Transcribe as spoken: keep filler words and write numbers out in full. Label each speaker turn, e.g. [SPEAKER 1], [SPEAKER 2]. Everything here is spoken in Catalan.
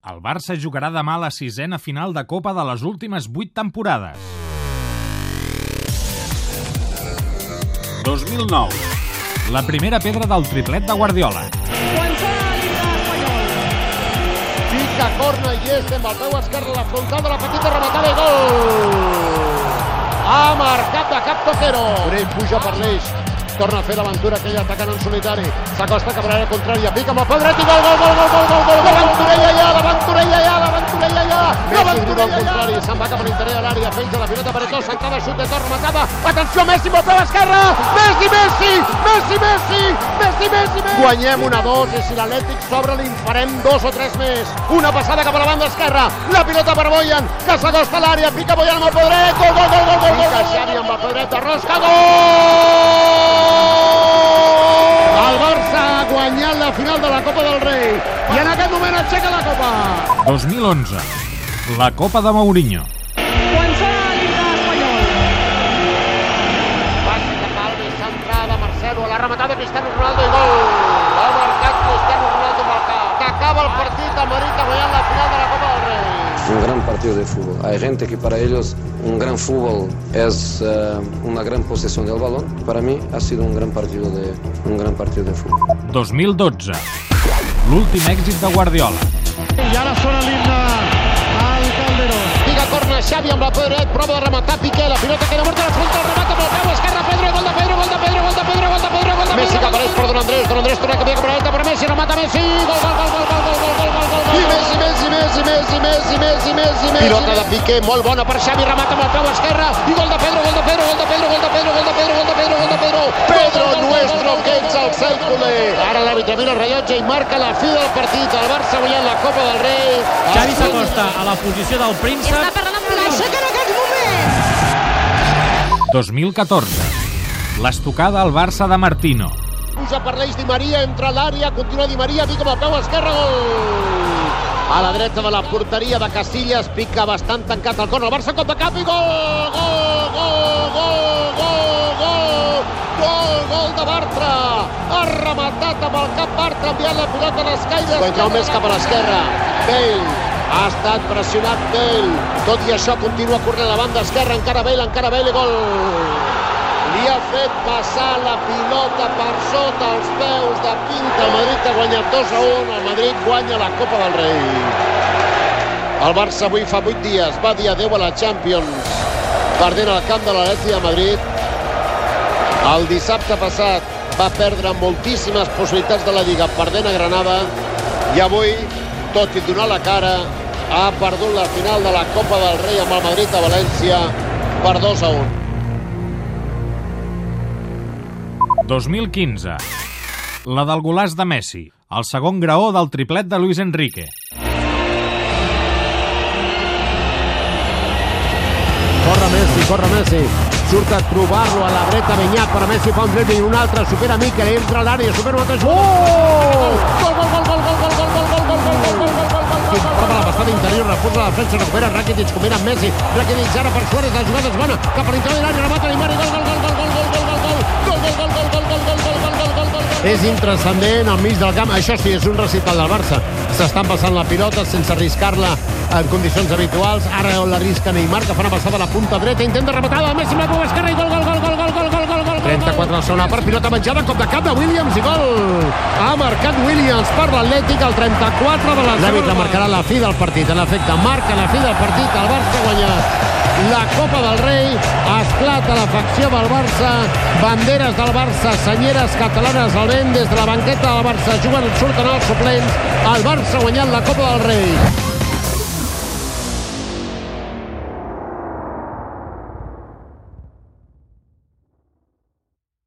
[SPEAKER 1] El Barça jugarà demà la sisena final de Copa de les últimes vuit temporades. dos mil nou. La primera pedra del triplet de Guardiola.
[SPEAKER 2] Pica, corna i és amb el peu esquerre a la frontal de la petita rematada i gol! Ha marcat de cap Toquero. Morell puja per l'eix. Torna a fer l'aventura aquell atacant en solitari. S'acosta cap a l'àrea contrària. Pica amb el peu dret i gol, gol, gol, gol, gol, gol, gol! L'aventurella ja, l'aventurella ja, l'aventurella ja! L'aventurella ja! Se'n va cap a l'interior de l'àrea. Penja la pilota per Eto'o, sentada, xut de torn, rematada. Atenció, Messi amb el peu esquerre! Messi, Messi! Messi, Messi! Messi, Messi, Messi! Guanyem una a dos i si l'Atlètic s'obre li'n farem dos o tres més. Una passada cap a la banda esquerra. La pilota per Boyan, que s'acosta a l'àrea. Pica Boyan amb el peu dret. Gol, gol, gol, gol, gol! Pica Xavi amb el peu dret de Rosca. Gol! El Barça ha guanyat la final de la Copa del Rei i en aquest moment aixeca la Copa.
[SPEAKER 1] dos mil onze. La Copa de Mourinho.
[SPEAKER 3] Quan serà l'himne espanyol?
[SPEAKER 2] Passa cap a Alves, centrada, Marcelo, a la rematada Cristiano Ronaldo i gol. Ha marcat Cristiano Ronaldo amb el cap. Que acaba el partit a Madrid guanyant la final de la Copa del Rei.
[SPEAKER 4] Un gran partido de fútbol. Hay gente que para ellos un gran fútbol es uh, una gran posesión del balón. Para mí ha sido un gran partido de, un gran partido de fútbol.
[SPEAKER 1] dos mil dotze. L'últim èxit de Guardiola.
[SPEAKER 3] I ara sona l'himne al Calderón.
[SPEAKER 2] Pica, corna, Xavi amb la peu dret, prova de rematar, Piqué, la pilota queda morta a la frontal, remata amb el peu esquerre, Pedro, gol de Pedro, gol de Pedro, gol de Pedro, gol de Pedro, gol de Pedro. Messi que apareix per Don Andrés, Don Andrés torna a canviar cap a la dreta per Messi, remata Messi, gol, gol, gol, gol, gol, gol, gol, gol, gol, gol. I Messi, Messi, Messi, Messi, Messi, Messi, Messi, Messi. Pilota de Piqué, molt bona per Xavi, remata amb el peu esquerre, i gol de Pedro, gol de Pedro, gol de Pedro, gol de Pedro, gol de Pedro, gol de Pedro, gol de Pedro. Pedro, nuestro que ets el cel culer. Ara l'àrbitre mira el rellotge i marca la fi del partit. El Barça guanyant la Copa del Rei.
[SPEAKER 5] Xavi s'acosta a la posició del príncep.
[SPEAKER 3] Està parlant amb l'aixeca en aquests moments.
[SPEAKER 1] dos mil catorze. L'estocada al Barça de Martino.
[SPEAKER 2] Puja per l'eix Di Maria, entra a l'àrea, continua Di Maria, pica amb el peu esquerre, gol! A la dreta de la porteria de Casillas, pica bastant tancat el corner, el Barça cop de cap i gol! Gol, gol, gol, gol, gol! Gol, gol de Bartra! Ha rematat amb el cap Bartra, enviant la pilota a l'escaire. Entra més cap a l'esquerra, Bale. Ha estat pressionat Bale. Tot i això continua corrent a la banda esquerra, encara Bale, encara Bale, gol! Li ha fet passar la pilota per sota els peus de Pinta. El Madrid ha guanyat dos a un. El Madrid guanya la Copa del Rei. El Barça avui fa vuit dies va dir adeu a la Champions, perdent al camp de l'Atlètic de Madrid. El dissabte passat va perdre moltíssimes possibilitats de la Lliga, perdent a Granada. I avui, tot i donar la cara, ha perdut la final de la Copa del Rei amb el Madrid a València per dos a un.
[SPEAKER 1] dos mil quinze. La del golaç de Messi, el segon graó del triplet de Luis Enrique.
[SPEAKER 2] Corre Messi, corre Messi. Surt a trobar-lo a la dreta, Benyat per a Messi, fa un dribbling, un altre, supera Mikel, entra a l'àrea, supera un altre... Oh! Gol, gol, gol, gol, gol, gol, gol, gol, gol, gol, gol, gol, gol, gol, gol, prova la passada interior, refusa la defensa, recupera Rakitic, combina amb Messi, Rakitic ara per Suárez, la jugada és bona, cap a l'interior de l'àrea, remata Neymar i gol, gol, gol, gol, gol, gol, gol, gol, gol, gol, gol, gol, gol, gol, gol, gol, gol, gol, gol, gol. És intranscendent al mig del camp, això sí, és un recital del Barça. S'estan passant la pilota sense arriscar-la en condicions habituals. Ara l'arrisca Neymar, que fa una passada a la punta dreta, intenta rematada, Messi amb la cua esquerra i gol, gol, gol, gol, gol, gol, gol, gol, gol. trenta-quatre a la segona part, pilota menjada, cop de cap de Williams i gol. Ha marcat Williams per l'Atlètic, el trenta-quatre de la segona. L'àrbitre marcarà la fi del partit. En efecte, marca la fi del partit. El Barça ha guanyat la Copa del Rei. Esclata la facció del Barça. Banderes del Barça, senyeres catalanes al vent des de la banqueta del Barça. Juguen, surten els suplents. El Barça ha guanyat la Copa del Rei.